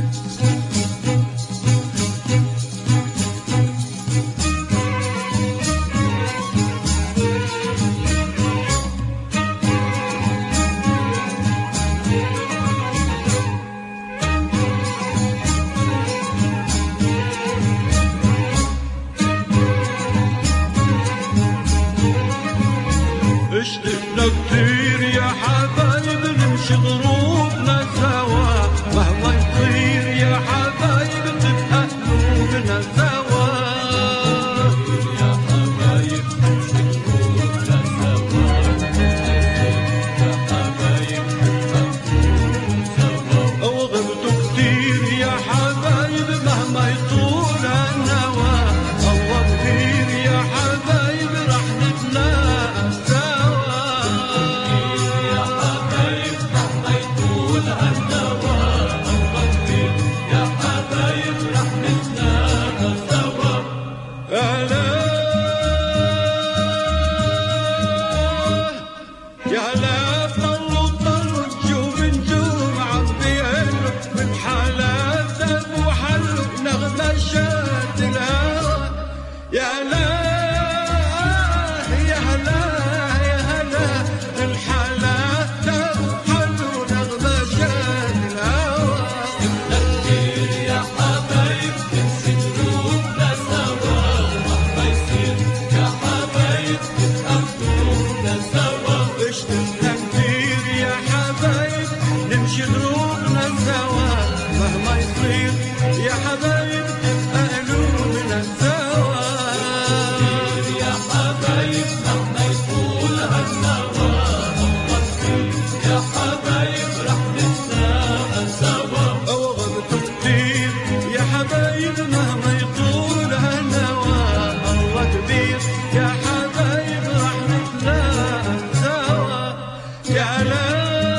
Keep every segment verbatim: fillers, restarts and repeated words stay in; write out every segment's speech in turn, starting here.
اشتقنا كتير يا حبايب نمشي ضروبنا سوا، مهما يصير يا حبايب تبقى قلوبنا سوا. يا حبايب نمشي ضروبنا سوا، يا حبايب تبقى قلوبنا سوا. وغبتوا كتير يا حبايب مهما يطول النوى، الله كتير يا حبايب رح نتلاقى سوا. يا حبايب مهما يطول النوى، الله كتير يا حبايب رح نتلاقى سوا. هلا يا هلا طلوا طلوا نجوم نجوم عم بيهلوا من حالات ذهب وحلوا نغمة شات الهوى. يا هلا يا هلا يا هلا الحالات ذهب وحلوا نغمة شات الهوى. كتير يا حبايب نمشي دروبنا سوا، مهما يصير يا حبايب تبقى قلوبنا سوا. اشتقنا كتير يا حبايب نمشي دروبنا سوا، مهما يصير يا حبايب تبقى قلوبنا سوا. يا حبايب مهما يطول هالنوى، الله كتير يا حبايب رح نتلاقى سوا. وغبتوا كتير يا حبايب مهما يطول هالنوى، الله كبير يا حبايب رح نتلاقى سوا. يا لا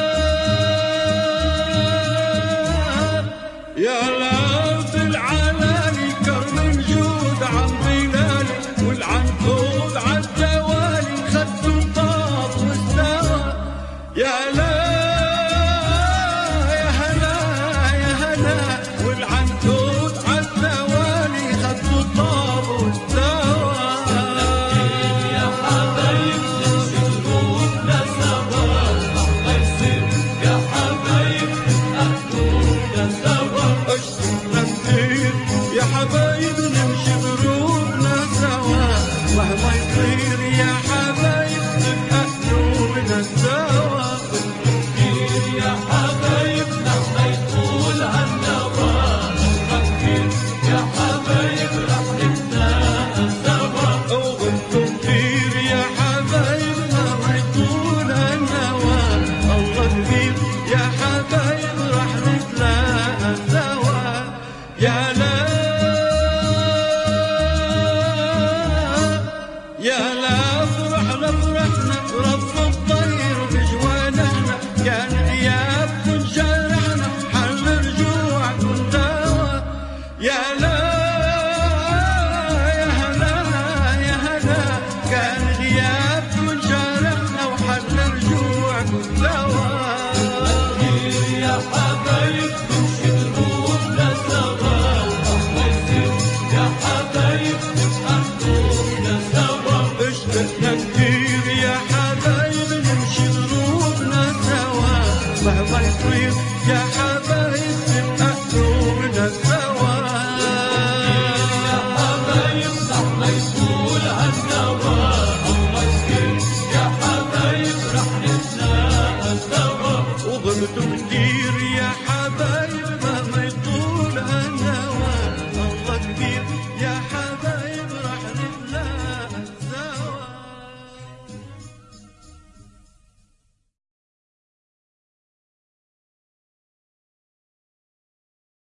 يا لا في العلالي كرم الجود عم بلالي، والعنقود عالدوالي خدوا طاب واستوى. يا لا يا هلا يا هلا والعنقود عالدوالي خدوا طاب واستوى. يا حبايب نمشي دروبنا سوا، مهما يصير يا حبايب تبقى قلوبنا سوا.